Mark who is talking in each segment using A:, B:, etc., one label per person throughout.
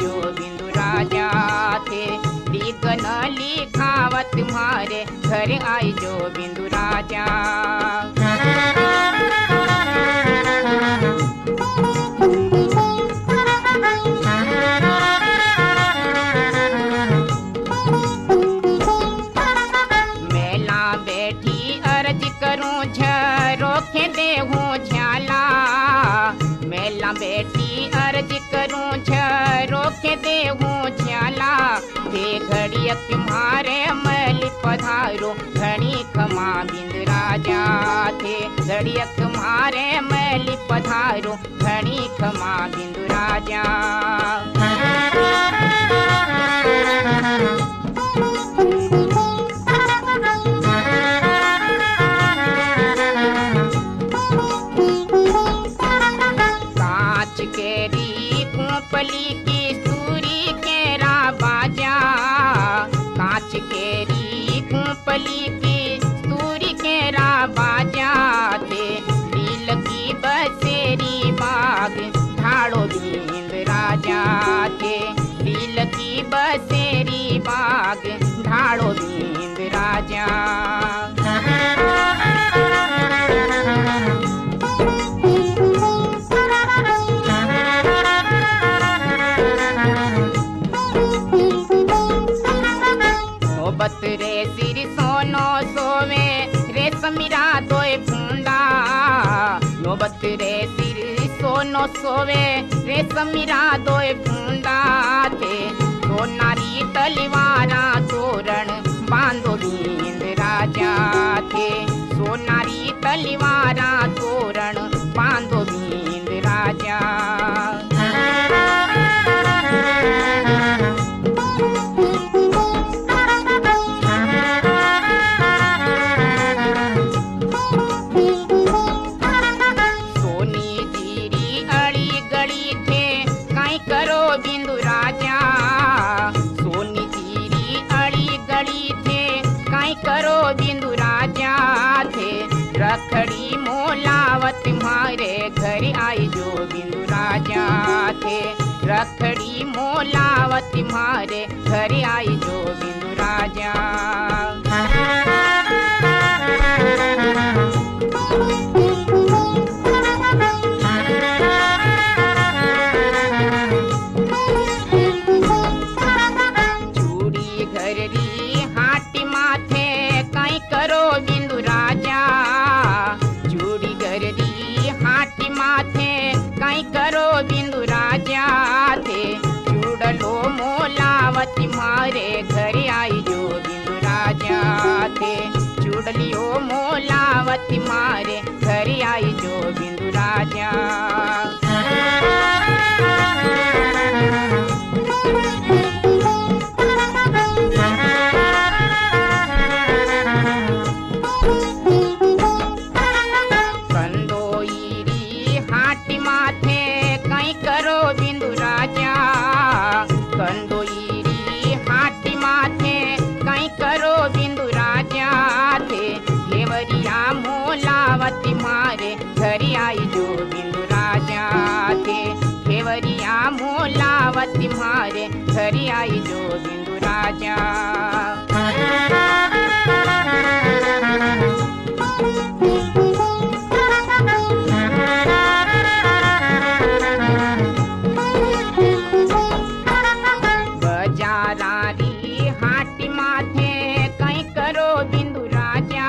A: जो बिंदु राजा थे। लिखन लिखावत मारे घर आई जो बिंदु राजा। मेला बैठी अर्ज करूं झरोखे देहूं झ्याला। मेला बैठी अर्ज करूं झरोखे देहूं झ्याला। थे घड़ियक मारे मैल पधारो घड़ी खमा बिंदु राजा थे। घड़ियक मारे मैल पधारो घड़ी खमा बिंदु राजा। कांच केरी कुंपली की सूरी केरा बाजा। कांच केरी कुंपली की सूरी केरा बाजा थे। लील की बसेरी बाग ढाड़ो बिंदु राजा थे। लील की बसेरी बाग ढाड़ो बिंदु राजा। नौबत रे सिर सोनो सोवे रेशमीरा दोए फूंदा। नौबत रे सिर सोनो सोवे रेशमीरा दोए फूंदा थे। सोनारी तलवारा तोरण बांधो बिंदु राजा थे। सोनारी तलवारा तोरण बांधो बिंदु राजा। करो बिंदु राजा। सोनी जीरी अड़ी गड़ी थे काई करो बिंदु राजा थे। रखड़ी मोलावत मारे घर आई जो बिंदु राजा थे। रखड़ी मोलावत मारे घर आई जो बिंदु राजा। हाटी माथे काई करो बिंदु राजा। चूड़ी गररी हाटी माथे काई करो बिंदु राजा थे। चूड़लो मोलावत मारे घर आई जो बिंदु राजा थे। चूड़लियो मोलावत मारे घर आई जो बिंदु राजा। करो बिंदु राजा। कंदोईरी हाटी माथे काई करो बिंदु राजा थे। घेवरिया मोलावती मारे घर आई जो बिंदु राजा थे। घेवरिया मोलावती मारे घर आई जो बिंदु राजा। बजारारी हाटी माथे काई करो बिंदु राजा।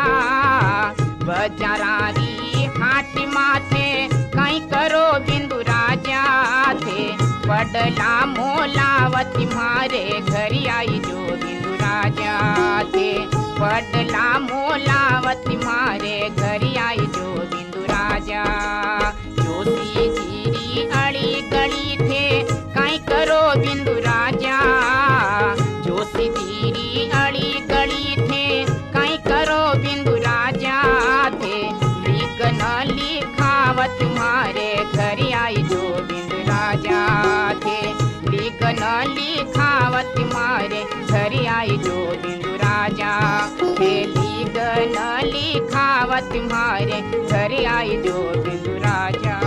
A: बजारारी हाटी माथे काई करो बिंदु राजा थे। पडला मोलावती मारे घर आई जो बिंदु राजा थे। पडला मोलावती मारे घर आई जो बिंदु राजा। जोशी जीरी अड़ी गड़ी थे काई करो बिंदु राजा। जोशी जीरी अड़ी गड़ी थे काई करो बिंदु राजा थे। लिखन लिखावत मारे घर आई जो बिंदु राजा थे। लिखन लिखावत मारे घर आई जो बिंदु राजा थे। लिखन लिखावत मारे घर आई जो बिंदु राजा।